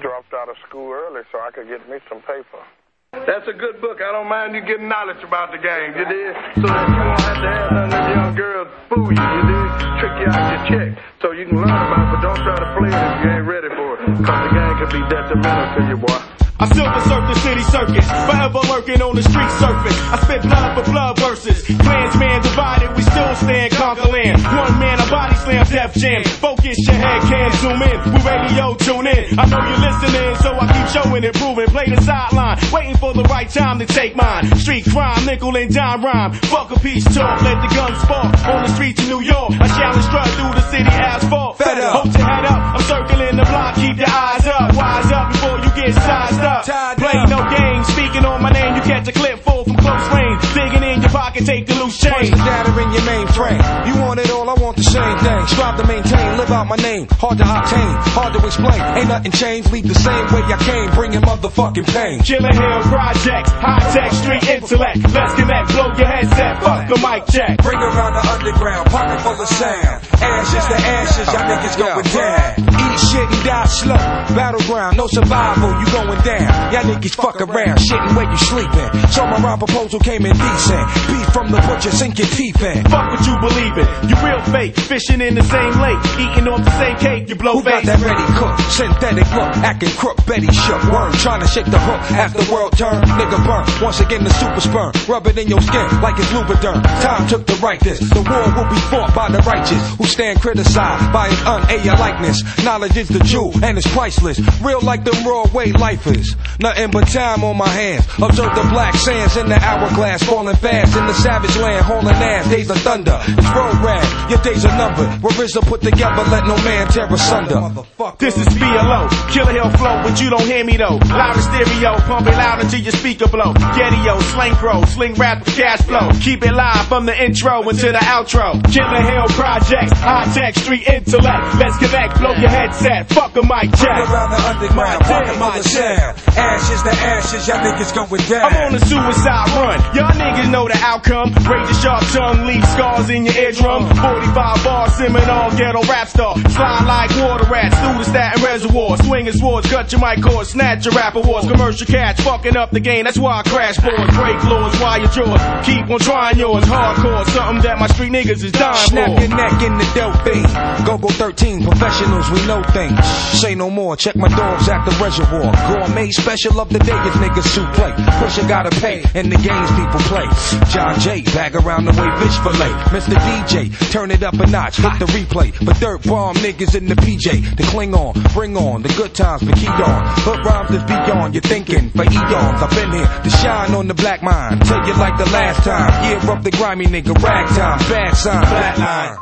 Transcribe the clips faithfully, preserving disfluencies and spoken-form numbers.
dropped out of school early so I could get me some paper. That's a good book. I don't mind you getting knowledge about the gang, you dig? So that you won't have to have none of them young girls fool you, you dig? Trick you out your check so you can learn about it, but don't try to play it if you ain't ready for it. Cause the gang can be detrimental to you, boy. I silver surf the city circus, forever lurking on the street surface. I spit blood for blood verses. Clansman divided, we still stand conquer land. One man, a body slam, Def Jam. Focus your head, can't zoom in. We radio tune in. I know you're listening, so I keep showing and proving. Play the sideline, waiting for the right time to take mine. Street crime, nickel and dime rhyme. Fuck a peace talk, let the guns spark. On the streets of New York, I challenge strut through the city asphalt. Fed up. Hold your head up, I'm circling the block, keep your eyes up. Wise up before you get sized up. Play no games, speaking on my name, you catch a clip full from close range. Digging in your pocket, take the loose change. Punch the data in your mainframe. You want it all, I want the same thing. Strive to maintain, live out my name. Hard to obtain, hard to explain. Ain't nothing changed, leave the same way I came, bringing motherfucking pain. Chillin' Hill Projects, high-tech street intellect. Let's connect, blow your headset, fuck the mic check. Bring around the underground, pocket full of sound. Ashes to ashes, y'all niggas going down. Eat shit and die slow. Battleground, no survival, you going down. Y'all niggas fuck around, shitting where you sleeping. So my rhyme proposal came in decent. Beef from the butcher, sink your teeth in. Fuck what you believe in, you real fake. Fishing in the same lake, eating off the same cake, you blow Who face. got that ready cook? Synthetic look, acting crook, Betty shook. Worm trying to shake the hook, after world turn, nigga burn. Once again the super sperm, rub it in your skin like it's Lubriderm. Time took to write this, the war will be fought by the righteous, who stand criticized by his un-A likeness. Knowledge is the jewel, and it's priceless. Real like the raw way life is. Nothing but time on my hands. Observe the black sands in the hourglass, falling fast in the savage land, hauling ass. Days of thunder, it's road rag. Your days are numbered. Where RZA put together, let no man tear asunder. This is B L O, Killer Hill flow, but you don't hear me though. Loud stereo, pump it loud until your speaker blow. Getty-O, slang pro, sling rap with cash flow. Keep it live from the intro into the outro. Killer Hill Projects, high-tech street intellect. Let's connect, blow your headset, fuck a mic check. Around the underground, pocket full of sound. Ashes to ashes, y'all niggas going down. I'm on a suicide run, y'all niggas know the outcome. Raise your sharp tongue, leave scars in your eardrum. forty-five bar Seminole, ghetto rap star. Slide like water rats through the Staten Reservoir. Swinging swords, cut your mic cords, snatch your rap awards. Commercial catch, fucking up the game, that's why I crash boards. Break laws, wire yours, keep on trying yours. Hardcore, something that my street niggas is dying for. Snap your neck in the Delphine. Go-Go thirteen, professionals, we know things. Say no more, check my dogs at the reservoir. Gourmet special of the day if niggas soup play. Pusha gotta pay, and the games people play. John Jay, bag around the way, fish fillet. Mister D J, turn it up a notch, hit the replay. But dirt bomb niggas in the P J. The cling on, bring on, the good times, the key on. Hood rhymes is beyond your thinking. For eons, I've been here to shine on the black mind. Tell you like the last time. Year up the grimy nigga, ragtime, bad sign, flatline.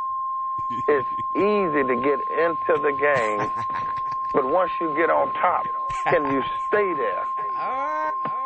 It's easy to get into the game, but once you get on top, can you stay there?